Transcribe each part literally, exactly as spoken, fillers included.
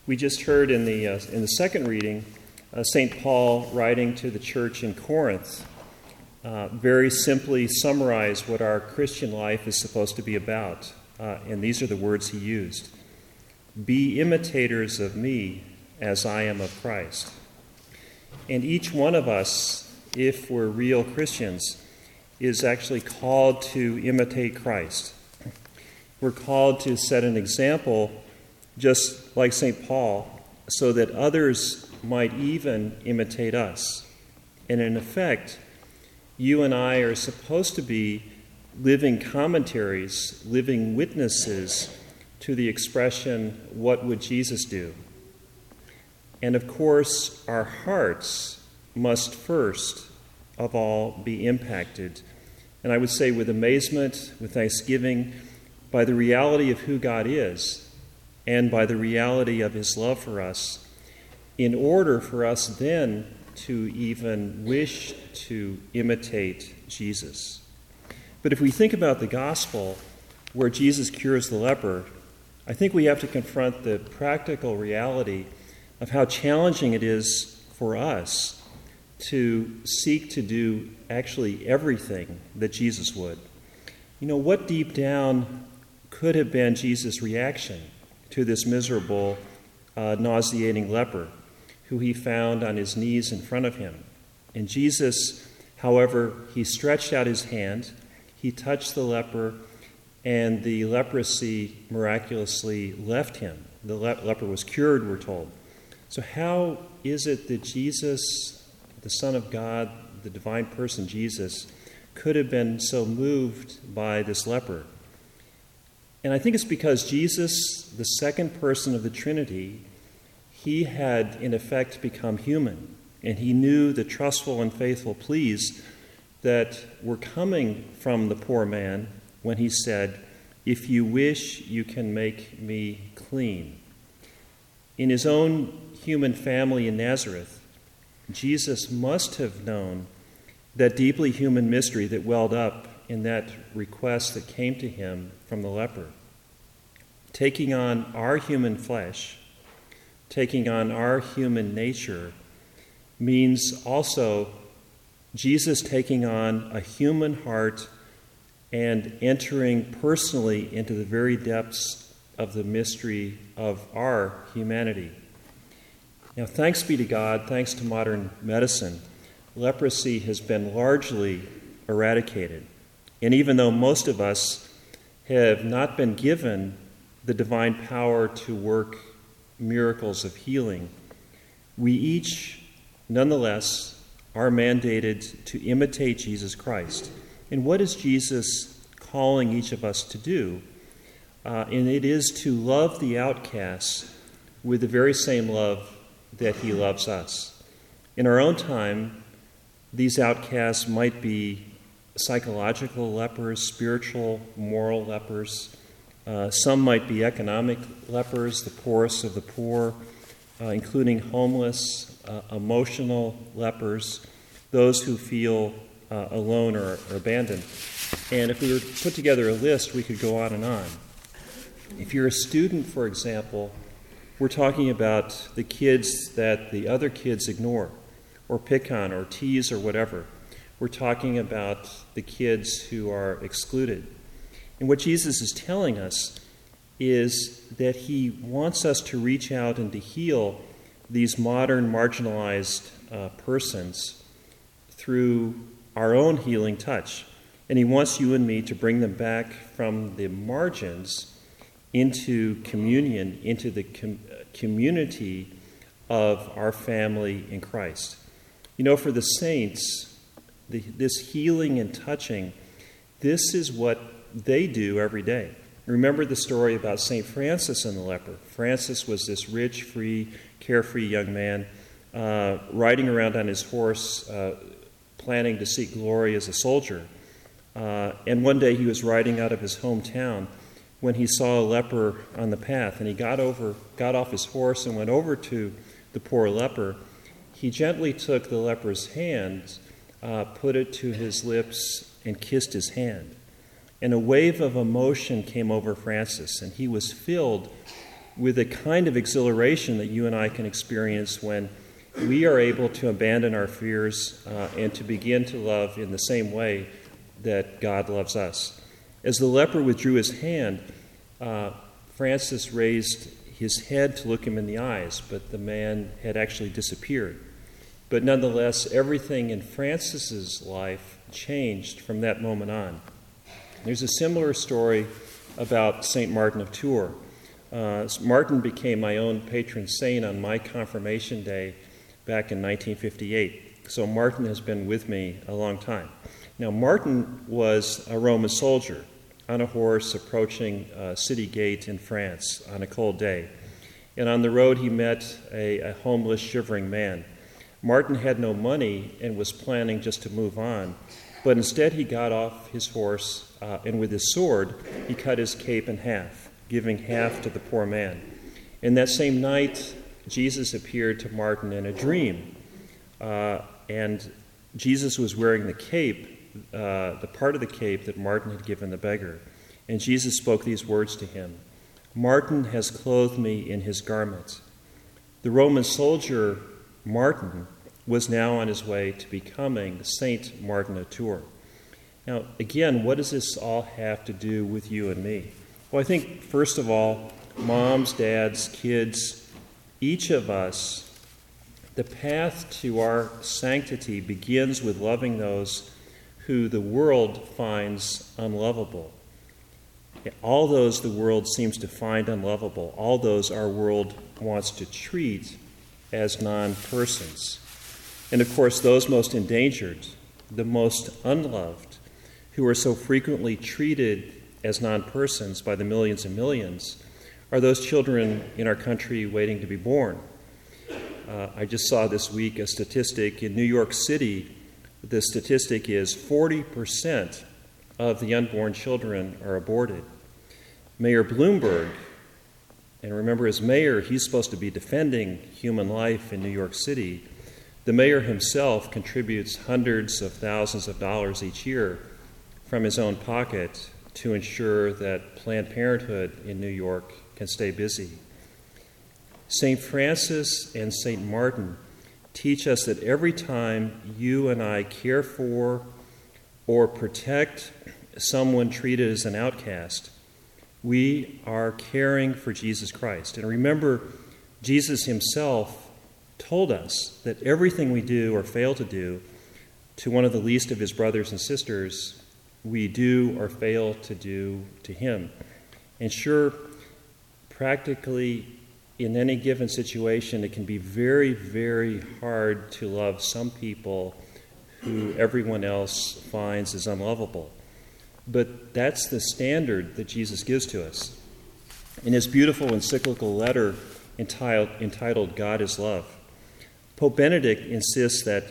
We just heard in the uh, in the second reading, uh, Saint Paul writing to the church in Corinth, uh, very simply summarized what our Christian life is supposed to be about. Uh, and these are the words he used. Be imitators of me as I am of Christ. And each one of us, if we're real Christians, is actually called to imitate Christ. We're called to set an example, just like Saint Paul, so that others might even imitate us. And in effect, you and I are supposed to be living commentaries, living witnesses to the expression, what would Jesus do? And of course, our hearts must first of all be impacted, and I would say with amazement, with thanksgiving, by the reality of who God is and by the reality of his love for us, in order for us then to even wish to imitate Jesus. But if we think about the gospel where Jesus cures the leper, I think we have to confront the practical reality of how challenging it is for us to seek to do actually everything that Jesus would. You know, what deep down could have been Jesus' reaction to this miserable, uh, nauseating leper who he found on his knees in front of him? And Jesus, however, he stretched out his hand, he touched the leper, and the leprosy miraculously left him. The le- leper was cured, we're told. So how is it that Jesus, the Son of God, the divine person Jesus, could have been so moved by this leper? And I think it's because Jesus, the second person of the Trinity, he had in effect become human, and he knew the trustful and faithful pleas that were coming from the poor man when he said, "If you wish, you can make me clean." In his own human family in Nazareth, Jesus must have known that deeply human mystery that welled up in that request that came to him from the leper. Taking on our human flesh, taking on our human nature, means also Jesus taking on a human heart and entering personally into the very depths of the mystery of our humanity. Now, thanks be to God, thanks to modern medicine, leprosy has been largely eradicated. And even though most of us have not been given the divine power to work miracles of healing, we each, nonetheless, are mandated to imitate Jesus Christ. And what is Jesus calling each of us to do? Uh, and it is to love the outcasts with the very same love that he loves us. In our own time, these outcasts might be psychological lepers, spiritual, moral lepers. Uh, some might be economic lepers, the poorest of the poor, uh, including homeless, uh, emotional lepers, those who feel uh, alone or, or abandoned. And if we were to put together a list, we could go on and on. If you're a student, for example, we're talking about the kids that the other kids ignore or pick on or tease or whatever. We're talking about the kids who are excluded. And what Jesus is telling us is that he wants us to reach out and to heal these modern marginalized uh, persons through our own healing touch. And he wants you and me to bring them back from the margins into communion, into the com- community of our family in Christ. You know, for the saints, the, this healing and touching, this is what they do every day. Remember the story about Saint Francis and the leper. Francis was this rich, free, carefree young man uh, riding around on his horse, uh, planning to seek glory as a soldier. Uh, and one day he was riding out of his hometown when he saw a leper on the path, and he got over, got off his horse and went over to the poor leper. He gently took the leper's hand, uh, put it to his lips, and kissed his hand. And a wave of emotion came over Francis, and he was filled with a kind of exhilaration that you and I can experience when we are able to abandon our fears uh, and to begin to love in the same way that God loves us. As the leper withdrew his hand, uh, Francis raised his head to look him in the eyes, but the man had actually disappeared. But nonetheless, everything in Francis's life changed from that moment on. There's a similar story about Saint Martin of Tours. Uh, Martin became my own patron saint on my confirmation day back in nineteen fifty-eight. So Martin has been with me a long time. Now, Martin was a Roman soldier on a horse approaching a city gate in France on a cold day. And on the road, he met a, a homeless, shivering man. Martin had no money and was planning just to move on, but instead he got off his horse uh, and with his sword, he cut his cape in half, giving half to the poor man. And that same night, Jesus appeared to Martin in a dream, uh, and Jesus was wearing the cape, uh, the part of the cape that Martin had given the beggar. And Jesus spoke these words to him, "Martin has clothed me in his garment." The Roman soldier, Martin, was now on his way to becoming Saint Martin of Tours. Now, again, what does this all have to do with you and me? Well, I think, first of all, moms, dads, kids, each of us, the path to our sanctity begins with loving those who the world finds unlovable. All those the world seems to find unlovable, all those our world wants to treat as non-persons. And of course, those most endangered, the most unloved, who are so frequently treated as non-persons by the millions and millions, are those children in our country waiting to be born. Uh, I just saw this week a statistic in New York City. The statistic is forty percent of the unborn children are aborted. Mayor Bloomberg, and remember as mayor, he's supposed to be defending human life in New York City. The mayor himself contributes hundreds of thousands of dollars each year from his own pocket to ensure that Planned Parenthood in New York can stay busy. Saint Francis and Saint Martin teach us that every time you and I care for or protect someone treated as an outcast, we are caring for Jesus Christ. And remember, Jesus himself told us that everything we do or fail to do to one of the least of his brothers and sisters, we do or fail to do to him. And sure, practically in any given situation, it can be very, very hard to love some people who everyone else finds as unlovable. But that's the standard that Jesus gives to us. In his beautiful encyclical letter entitled, entitled God is Love, Pope Benedict insists that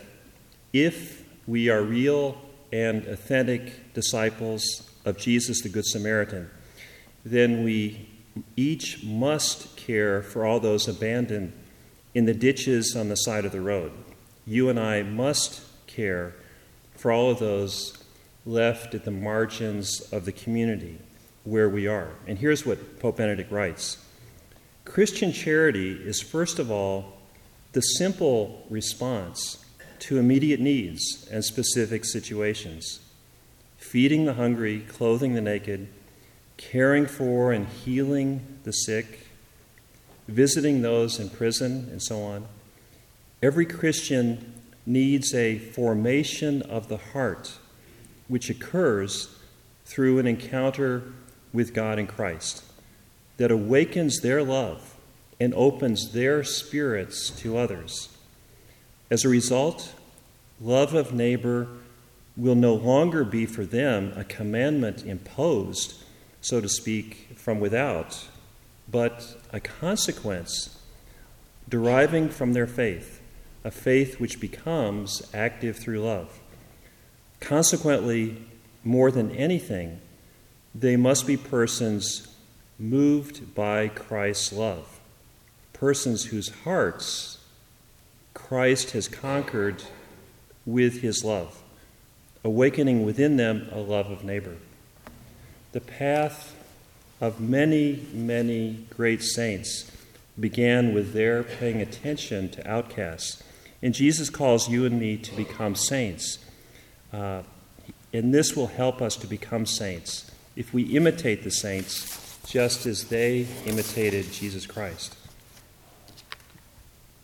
if we are real and authentic disciples of Jesus the Good Samaritan, then we each must care for all those abandoned in the ditches on the side of the road. You and I must care for all of those left at the margins of the community where we are. And here's what Pope Benedict writes. Christian charity is, first of all, the simple response to immediate needs and specific situations. Feeding the hungry, clothing the naked, caring for and healing the sick, visiting those in prison, and so on. Every Christian needs a formation of the heart, which occurs through an encounter with God in Christ, that awakens their love and opens their spirits to others. As a result, love of neighbor will no longer be for them a commandment imposed, so to speak, from without, but a consequence deriving from their faith, a faith which becomes active through love. Consequently, more than anything, they must be persons moved by Christ's love, persons whose hearts Christ has conquered with his love, awakening within them a love of neighbor. The path of many, many great saints began with their paying attention to outcasts. And Jesus calls you and me to become saints. Uh, and this will help us to become saints if we imitate the saints just as they imitated Jesus Christ.